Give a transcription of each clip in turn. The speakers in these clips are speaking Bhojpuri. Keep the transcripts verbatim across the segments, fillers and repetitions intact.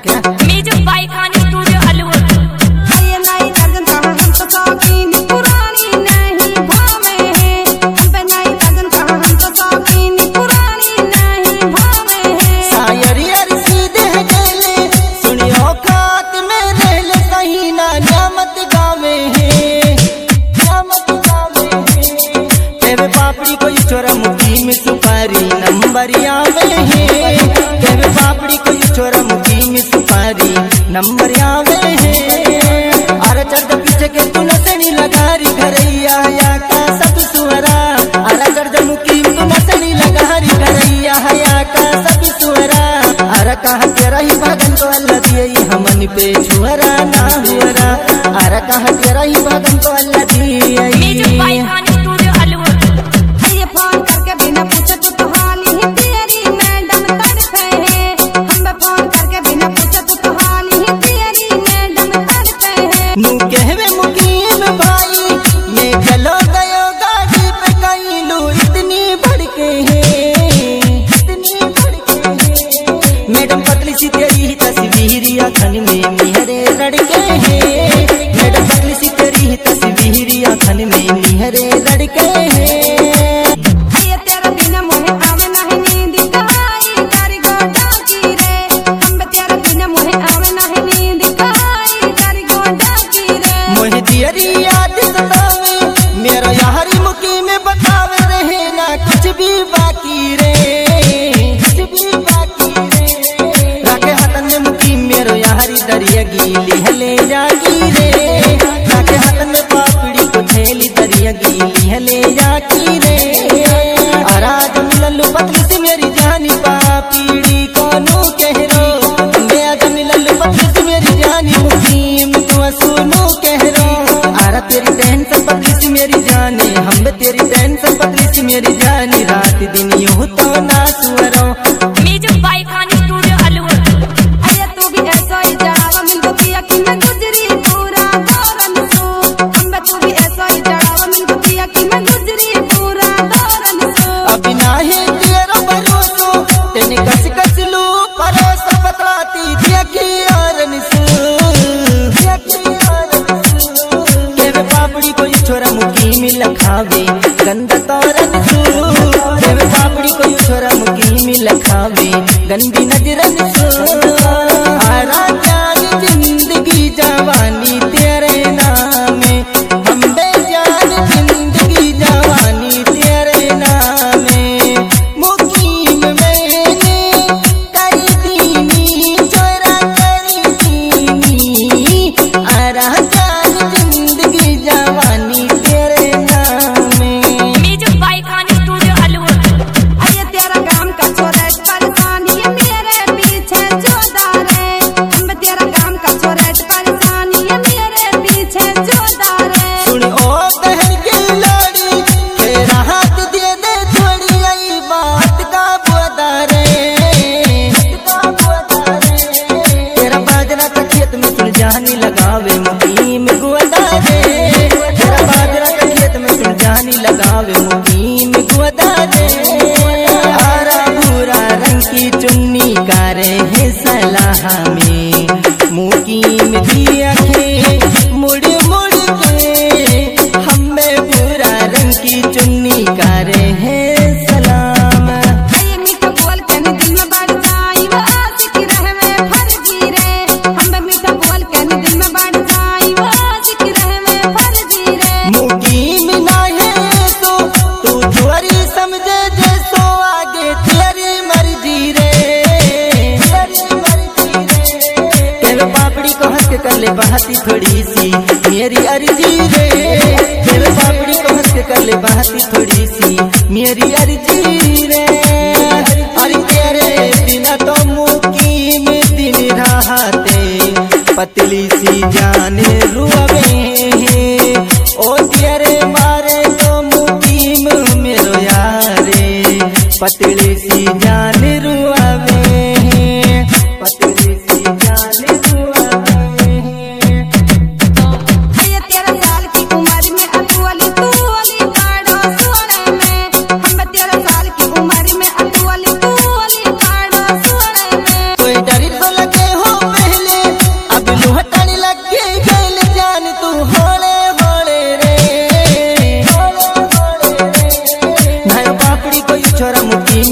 Music by Khan studio Alwar. ये नई लगन कहाँ हम तो शौकीन पुरानी नहीं भावे हैं, हम पे नई लगन कहाँ हम तो शौकीन पुरानी नहीं भावे हैं। शायरी अर सीधे गले सुनियो खात में रहले कहीं ना न्यामत गावे है, न्यामत गावे है। केवे पापड़ी कोई छोरा मुखी में सुपारी नंबरिया में है, केवे पापड़ी कोई छोरा मुखी में सुपारी नंबरिया में है। अरे चढ़ पीछे के तू नसनी लगारी घरैया या का सब सुअरा, अरे चढ़ मुखी तू नसनी लगारी घरैया या का सब सुअरा। अरे कहाँ के रही भगन तो अल्लाह दिए हमन पे छुअरा ना हुअरा, अरे कहाँ के रही भगन तो अल्लाह दिए। Music by Khan studio Alwar. ये फोन करके बिना पूछे तू तो हाली ही तेरी मैडम तड़पे है, हम पे फोन करके बिना पूछे तू तो हाली ही तेरी मैडम तड़पे है। नू कहवे मुकीम भाई मैं चलो गयो गाड़ी पे कहीं लू इतनी भड़के है, इतनी भड़के है। मैडम पतली सी तेरी ही तस्वीर आँखन में मेहरे लड़के हैं, मैडम पतली सी तेरी ही तस्वीर आँखन में मेहरे लड़के हैं। ये तेरा बिना मुहे आवे नहीं नींद काई तारी गोडा की रे, हम पे तेरा बिना मुहे आवे नहीं नींद काई तारी गोडा की रे। मोहे तेरी याद सतावे मेरा यारी मुकी में बतावे रहे ना कुछ भी बाकी रे, कुछ भी बाकी रे। राखे हाथन में मुकी मेरो यारी दरिया गीली हले जागी रे, राखे हाथन में पापड़ी को थैली दरिया गीली हले जागी रे। आराज मिललू पतली सी मेरी जानी पापीड़ी कोनो कह रो, मैं आज मिललू पतली सी मेरी जानी मुकीम तू सुनो कह रो। आरा तेरी टेंशन पतली सी मेरी जाने, हम तेरी टेंशन पतली सी मेरी जानी, रात दिन यूं तो ना सुअरो। Music by Khan studio Alwar. अरे तू भी ऐसा ही जड़ावा मिल को पिया कि मैं गुजरी पूरा दौरन सो, हम बे तू भी ऐसा ही जड़ावा मिल को पिया कि मैं गुजरी पूरा दौरन सो। अभी नाही तेरा भरोसो तेने कस कस लू परोस बतलाती दिया की औरन सू, दिया की औरन सू। केवे पापड़ी कोई छोरा मुकी में लखावे गंदा तौरन सू, केवे पापड़ी कोई छोरा मुकी में लखावे गंदी नजरन सू। आरा जान जिंदगी जवानी तेरे नामे, हम बेजान जिंदगी जवानी तेरे नामे। मुकीम मैंने करी दीनी चोरा करी दीनी, आरा जान जिंदगी जवानी तेरे नामे। Music by Khan studio Alwar. अरे तेरा काम का छोरा परेशानी है मेरे पीछे जोदारे, हम बे तेरा काम का छोरा परेशानी है मेरे पीछे जोदारे। सुन ओ बहन की लोड़ी तेरा हाथ दे दे थोड़ी आई बात का बुआदारे, का बुआदारे। तेरा बाजरा का खेत में सुन जानी लगावे मुकीम गुआदारे, तेरा बाजरा का खेत में सुन जानी लगावे मुकीम गुआदारे। हरा भूरा रंग की चुन्नी कारे है सलाह में, मुकीम की आंखें मुड़ मुड़ के, हमें भूरा रंग की चुन्नी कारे है सलाम। ये मीठा बोल के नी दिल में बढ़ जाई वो आशिक रहे में फर्जी रे, हम बे मीठा बोल के नी दिल में बढ़ जाई वो आशिक रहे में फर्जी रे। मुकीम ना है तो तू छोरी समझे जैसो आगे तेरी मर्जी रे, तेरी मर्जी रे। केवे पापड़ी को हंस के कर ले बहाती थोड़ी सी मेरी अर्जी रे, केवे पापड़ी को हंस के कर ले बहाती थोड़ी सी मेरी अर्जी रे। अरे तेरे बिना तो मुकीम दिन रहते पतली सी जान रुआवे है, ओ तेरे मारे तो मुकीम मेरो यारे पतली सी जान रुआवे है, पतली सी जान रुआवे है। ये तेरह साल की उम्र में अतुअली तू अली काढ़ो सोने में, हम बे तेरह साल की उम्र में अतुअली तू अली काढ़ो सोने में। कोई डर तो लगे हो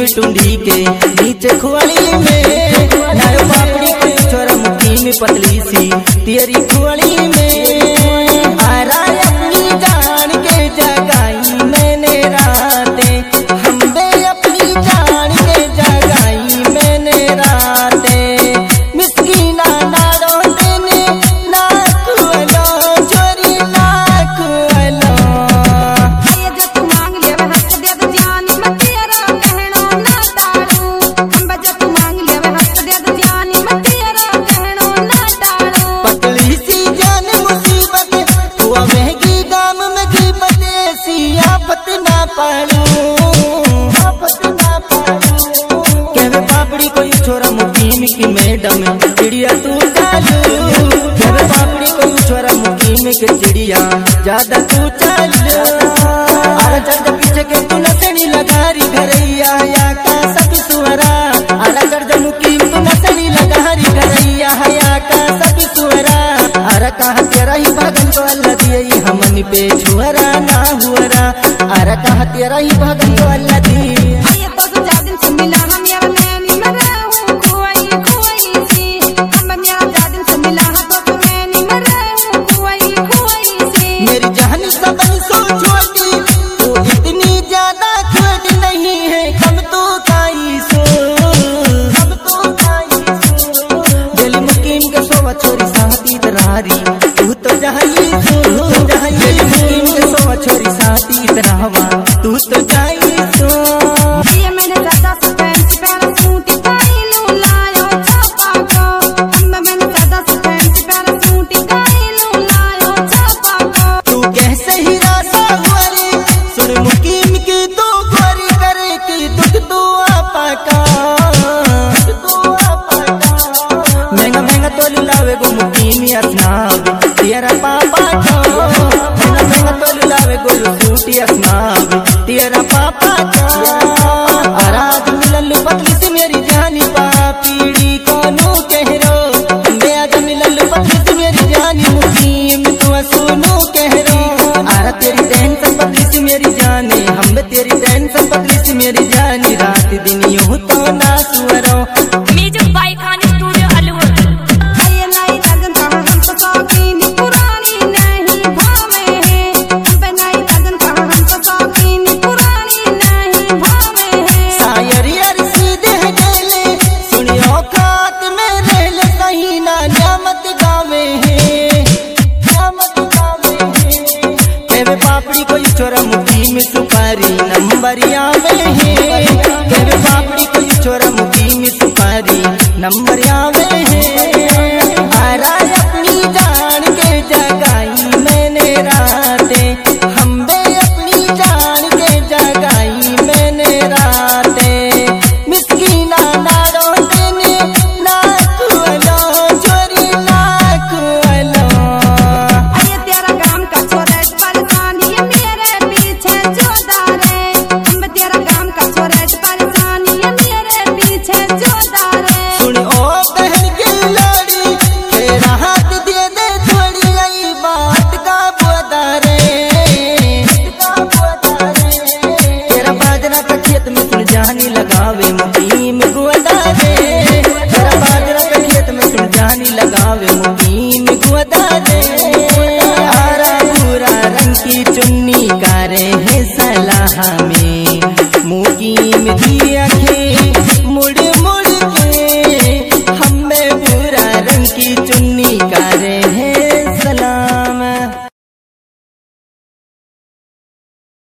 टुंडी के नीचे खुआली में नायो पापड़ी कोई छोरा मुकीम पतली सी तेरी खुआली में आरा अपनी जान के जगाई मैंने राते हम बे अपनी जान के जगाई मैंने राते मिस्कीना नारो देने ना खुआलो छोरी ना खुआलो ये जो तू मांग ले वह हक दे दे जानी मैं तेरा कहना ना टालू हम जो तू मांग ले वह हक दे दे जानी मैं तेरा कहना ना टालू पतली सी जान मुसीबत हुआ महंगी गाम में कीमत ऐसी आफत ना पालू आफत ना पालू कहवे पापड़ी कोई छोरा मुकीम की मैडम चिड़िया तू चालू कहवे पापड़ी कोई छोरा मुकीम के चिड़िया ज्यादा तू चालू अरे चढ़ पीछे के तू नसनी लगारी घरैया या का सब सुअरा अरे चढ़ मुकीम तू नसनी लगारी घरैया या का सब सुअरा अरे कहा तेरा ही भगन तो अल्लाह दिए हमनी पे छुअरा ना हुअरा अरे कहा तेरा ही भगन तो अल्लाह दिए ये तो जो जा दिन से मिला हम मेरा नैनी मैं रहूं खुआई खुआई सी हम मेरा जा दिन से मिला तो तू नैनी मैं रहूं खुआई खुआई सी मेरी जान सबन सो छोटी तू इतनी ज्यादा छोटी नहीं है कम तो काई सो कम तो काई सो दिल मुकीम के सोवा छोरी साथी दरारी तू तो जाई सो जाई मुकीम के सोवा छोरी साथी दरावा तू तो जाई सो ये मैंने ज्यादा से पैंट पहना सूट काई लू लायो छापा को हम मैंने ज्यादा से पैंट पहना सूट काई लू लायो छापा को तू कैसे ही रासा हुआरी सुन मुकीम की तू गोरी करे की दुख तू आपा का तू आपा का महंगा महंगा तोल लावे गो मुकीम असनाब तेरा पापा का महंगा महंगा तोल लावे गो सूटी असनाब तेरा पापा का आराध मिलल पतली से मेरी जानी पापीड़ी कोनो कहरो बेआज मिलल पतली से मेरी जानी मुकीम तू सुनो कहरो आरा तेरी बहन संपतली से मेरी जाने हम तेरी बहन संपतली से मेरी जानी रात दिन यूं तो ना सुअरो music by Khan studio Alwar ये नई लगन का हम तो शौकीन पुरानी नहीं भावे हैं हम नई लगन का हम तो शौकीन पुरानी नहीं भावे हैं शायरी अरसी दे गेले सुनियो खात में रहल सही ना नियामत गावे है नियामत गावे है केवे पापड़ी कोई छोरा मुकीम सुपारी नंबरिया में है केवे पापड़ी कोई छोरा मुकीम सुपारी नंबरिया में है आरा अपनी जान के जगाई मैंने राते हम बे अपनी जान के जगाई मैंने राते मिस्कीना नारो देने ना खुआलो छोरी ना खुआलो ये तेरा काम का छोरा परेशान ये मेरे पीछे जोरदार है हम तेरा काम का छोरा परेशान ये मेरे पीछे जोरदार है सुन ओ बहन की लाड़ी तेरा हाथ दे दे थोड़ी आई बात का बुआदारे का बुआदारे तेरा बाजरा का खेत में सुन जानी लगावे मुकीम गुआदारे तेरा बाजरा का खेत में सुन जानी लगावे मुकीम गुआदारे आरा पूरा रंग की चुन्नी कारे है सलाह में मुकीम दिया खे